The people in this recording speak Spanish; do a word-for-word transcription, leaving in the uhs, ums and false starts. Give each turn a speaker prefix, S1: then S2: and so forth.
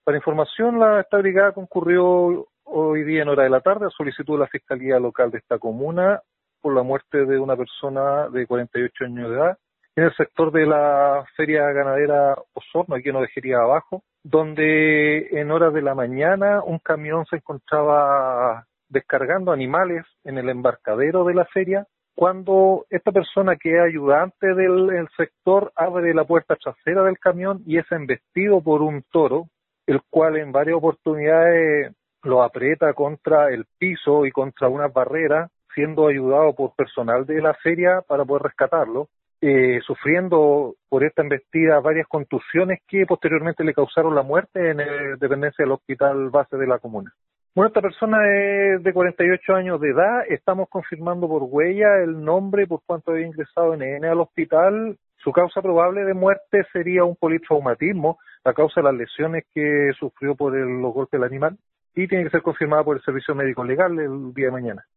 S1: Para información, la, esta brigada concurrió hoy día en hora de la tarde a solicitud de la Fiscalía Local de esta comuna por la muerte de una persona de cuarenta y ocho años de edad en el sector de la Feria Ganadera Osorno, aquí en Ovejería Abajo, donde en horas de la mañana un camión se encontraba descargando animales en el embarcadero de la feria, cuando esta persona que es ayudante del, del sector abre la puerta trasera del camión y es embestido por un toro, el cual en varias oportunidades lo aprieta contra el piso y contra unas barreras, siendo ayudado por personal de la feria para poder rescatarlo, eh, sufriendo por esta embestida varias contusiones que posteriormente le causaron la muerte en eh, dependencia del hospital base de la comuna. Bueno, esta persona es de cuarenta y ocho años de edad, estamos confirmando por huella el nombre por cuanto había ingresado N N al hospital. Su causa probable de muerte sería un politraumatismo, a causa de las lesiones que sufrió por el, los golpes del animal, y tiene que ser confirmada por el servicio médico legal el día de mañana.